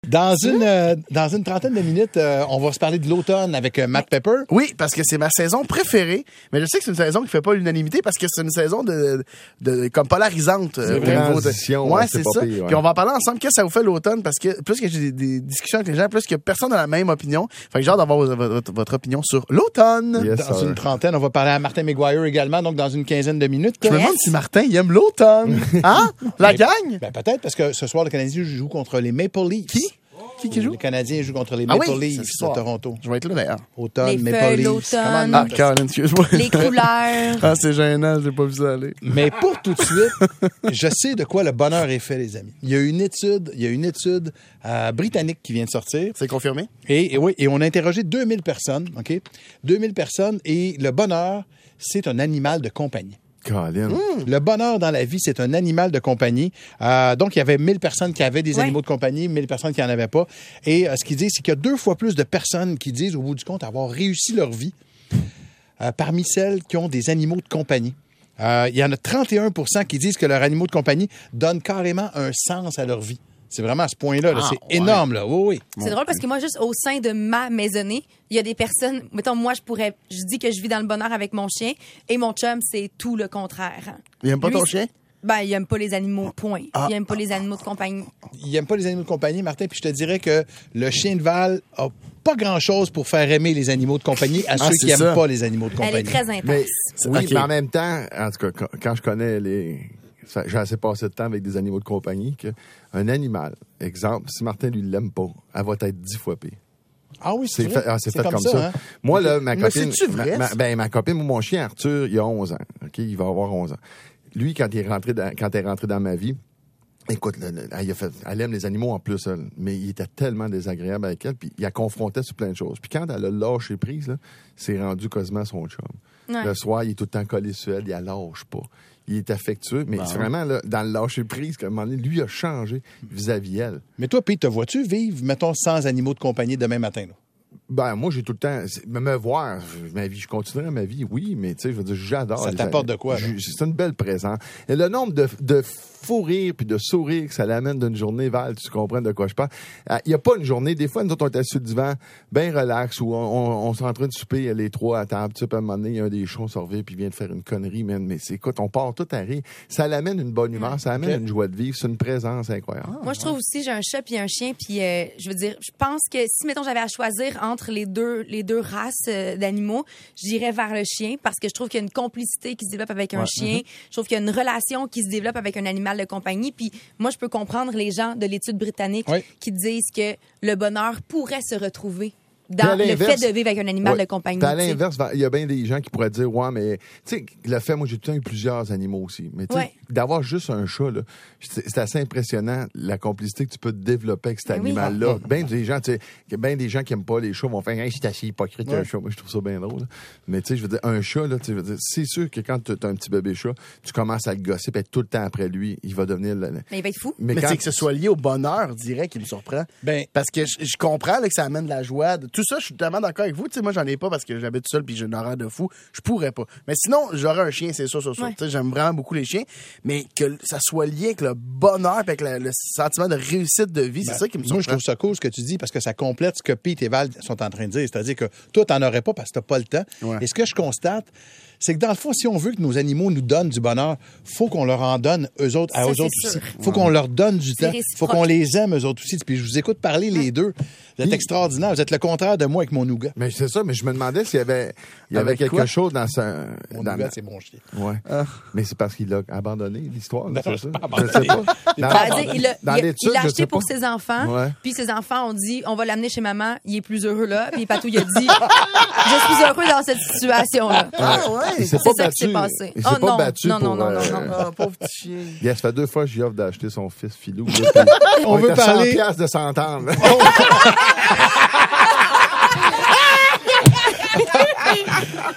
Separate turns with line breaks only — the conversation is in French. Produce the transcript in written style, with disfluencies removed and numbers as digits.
Dans une trentaine de minutes, on va se parler de l'automne avec Matt Pepper.
Oui, parce que c'est ma saison préférée. Mais je sais que c'est une saison qui fait pas l'unanimité parce que c'est une saison de comme polarisante.
Au niveau de...
Ouais, c'est ça.
Pire, ouais.
Puis on va en parler ensemble. Qu'est-ce que ça vous fait l'automne? Parce que plus que j'ai des discussions avec les gens, plus que personne n'a la même opinion. Fait que j'ai hâte d'avoir votre opinion sur l'automne.
Yes,
Dans
sir.
une trentaine, on va parler à Martin McGuire également, donc dans une quinzaine de minutes.
Je me demande si Martin, il aime l'automne. Hein? La gang?
Ben, peut-être, parce que ce soir, le Canadien joue contre les Maple Leafs.
Qui joue?
Les Canadiens jouent contre les
Ah
Maple
oui,
Leafs
c'est
de
ce soir.
Toronto.
Je vais être là d'ailleurs.
Automne,
Les
Maple
feuilles,
Leafs.
l'automne.
Ah, Caroline, excuse-moi.
Les couleurs.
Ah, c'est gênant, j'ai pas vu ça aller.
Mais pour tout de suite, je sais de quoi le bonheur est fait, les amis. Il y a une étude britannique qui vient de sortir.
C'est confirmé?
Et oui, et on a interrogé 2000 personnes, OK? 2000 personnes, et le bonheur, c'est un animal de compagnie.
Colin.
Le bonheur dans la vie, c'est un animal de compagnie. Donc, il y avait 1000 personnes qui avaient des
Ouais.
animaux de compagnie, 1000 personnes qui n'en avaient pas. Et ce qu'ils disent, c'est qu'il y a 2 fois plus de personnes qui disent, au bout du compte, avoir réussi leur vie parmi celles qui ont des animaux de compagnie. Il y en a 31 % qui disent que leurs animaux de compagnie donnent carrément un sens à leur vie. C'est vraiment à ce point-là. Là. C'est énorme. Là. Oui, oui.
C'est drôle parce que moi, juste au sein de ma maisonnée, il y a des personnes, mettons, moi, je dis que je vis dans le bonheur avec mon chien et mon chum, c'est tout le contraire.
Il aime pas
Lui,
ton chien?
Ben, il aime pas les animaux, point. Il aime pas les animaux de compagnie.
Il n'aime pas les animaux de compagnie, Martin, puis je te dirais que le chien de Val a pas grand-chose pour faire aimer les animaux de compagnie à ceux qui
c'est
n'aiment
ça.
pas les animaux de compagnie.
Elle est très intense.
Mais, oui,
Ok.
mais en même temps, en tout cas, quand je connais j'ai assez passé de temps avec des animaux de compagnie qu'un animal, exemple, si Martin lui l'aime pas, elle va être 10 fois pire.
Ah oui,
C'est fait, c'est fait comme ça.
hein?
Moi, là, ma
Mais
copine.
c'est-tu vrai, ça?
Ma copine, mon chien Arthur, il a 11 ans. OK? Il va avoir 11 ans. Lui, quand elle est rentré dans ma vie, écoute, elle aime les animaux en plus, elle. Mais il était tellement désagréable avec elle, puis il la confrontait sur plein de choses. Puis quand elle a lâché prise, là, c'est rendu quasiment son chum.
Ouais.
Le soir, il est tout le temps collé sur elle, il la lâche pas. Il est affectueux, mais c'est vraiment là, dans le lâcher prise qu'à un moment donné, lui a changé vis-à-vis elle.
Mais toi, Pete, te vois-tu vivre, mettons, sans animaux de compagnie demain matin? Là?
Ben, moi, j'ai tout le temps. Me voir, ma vie, je continuerai ma vie, oui, mais tu sais, je veux dire, j'adore.
Ça t'apporte de quoi, là?
C'est une belle présence. Et le nombre de fous rires puis de sourires que ça l'amène d'une journée, Val, tu comprends de quoi je parle. Il n'y a pas une journée, des fois, nous autres, on est assis sur le divan, bien relax, où on s'est en train de souper les trois à table, tu sais, puis à un moment donné, il y a un des chats, on se revient, puis il vient de faire une connerie, man. Mais c'est, écoute, on part tout à rire. Ça l'amène une bonne humeur, ça amène une joie de vivre, c'est une présence incroyable.
Moi, je trouve aussi, j'ai un chat puis un chien, puis je veux dire, je pense que si, mettons, j'avais à choisir entre les deux races d'animaux, j'irais vers le chien parce que je trouve qu'il y a une complicité qui se développe avec un chien. Je trouve qu'il y a une relation qui se développe avec un animal de compagnie. Puis moi, je peux comprendre les gens de l'étude britannique qui disent que le bonheur pourrait se retrouver dans le fait de vivre avec un animal de compagnie.
Puis à l'inverse, il y a bien des gens qui pourraient dire, ouais, mais, tu sais, le fait, moi, j'ai tout le temps eu plusieurs animaux aussi. Mais, tu sais, d'avoir juste un chat, là, c'est assez impressionnant, la complicité que tu peux développer avec cet animal-là. Ben des gens, tu sais, ben des gens qui aiment pas les chats vont faire, hey, c'est assez hypocrite, un chat. Moi, je trouve ça bien drôle. Mais, tu sais, je veux dire, un chat, là, tu sais, c'est sûr que quand tu as un petit bébé chat, tu commences à le gosser, puis être tout le temps après lui, il va devenir
Mais il va être fou.
Mais c'est que ce soit lié au bonheur, je dirais, qui me surprend.
Ben,
parce que je comprends là, que ça amène de la joie. Tout ça, je suis tellement d'accord avec vous. Tu sais, moi, j'en ai pas parce que j'habite seul puis j'ai une horreur de fou. Je pourrais pas. Mais sinon, j'aurais un chien, c'est ça. Tu sais, j'aime vraiment beaucoup les chiens. Mais que ça soit lié avec le bonheur et avec le sentiment de réussite de vie, c'est ça qui me surprend.
Moi, je trouve ça cool ce que tu dis parce que ça complète ce que Pete et Val sont en train de dire. C'est-à-dire que toi, t'en aurais pas parce que t'as pas le temps.
Ouais.
Et ce que je constate, c'est que dans le fond, si on veut que nos animaux nous donnent du bonheur, faut qu'on leur en donne eux autres, à
Ça,
eux
c'est
autres aussi.
sûr.
Faut qu'on leur donne du temps.
réciproque.
Faut qu'on les aime eux autres aussi. Puis je vous écoute parler les deux. Vous êtes extraordinaires. Vous êtes le contraire de moi avec mon nougat.
Mais c'est ça, mais je me demandais s'il y avait
Avec
quelque
quoi?
chose dans sa...
Mon
dans
nougat,
ma-
c'est mon chien.
Ouais. Mais c'est parce qu'il l'a abandonné, l'histoire, là, c'est ça?
pas
Je sais pas.
C'est-à-dire,
Dans l'étude,
il l'a
je
acheté
sais
pour
pas.
ses enfants.
Ouais.
Puis ses enfants ont dit, on va l'amener chez maman. Il est plus heureux là. Puis Patou, il a dit, je suis heureux dans cette situation-là.
Ah ouais?
Il s'est
C'est
pas
ça qui s'est
battu.
passé.
Il s'est
Oh
pas
non,
battu
non,
pour...
non, non, non, non.
Ah, pauvre petit chien.
Ça fait 2 fois que j'y offre d'acheter son fils Filou. Là, puis
On veut
est à 100
parler-
piastres de s'entendre.